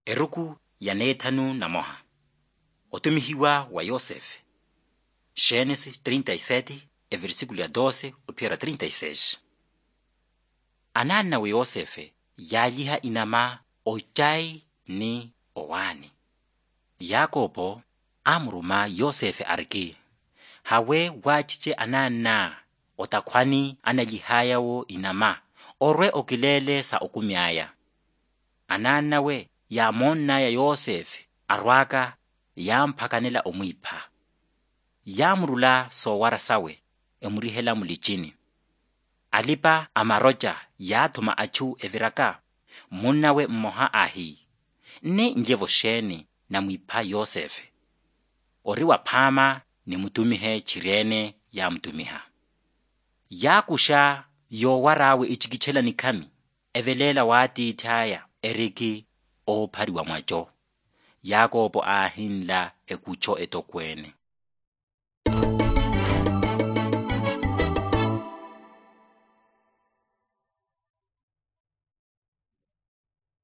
Eruku ya Nethanu na moha. Otumihiwa wa Yosefe. Gênesis 37, versículo ya 12 upira 36. Anana wa Yosefe yayiha inama ochai ni owani. Yakobo amruma Yosefe arki. Hawe wachiche anana otakwani anayihaya wo inama. Orwe okilele sa okumiaya. Anana we ya monna ya Yosefe arwaka yampakanela omwipa. Yamrula sowara sawe emurihela mulichini. Alipa amaroja yathuma achu eviraka monna we mmoha ahi. Ne njevo sheni na mwipa Yosefe. Oriwa phama ni mutumihe chirene ya mtumiha. Yakusha yowarawe ichikichela nikami. Evelela wati itaya eriki ophari wa mwacho. Yakobo ahinla ekucho etokwene.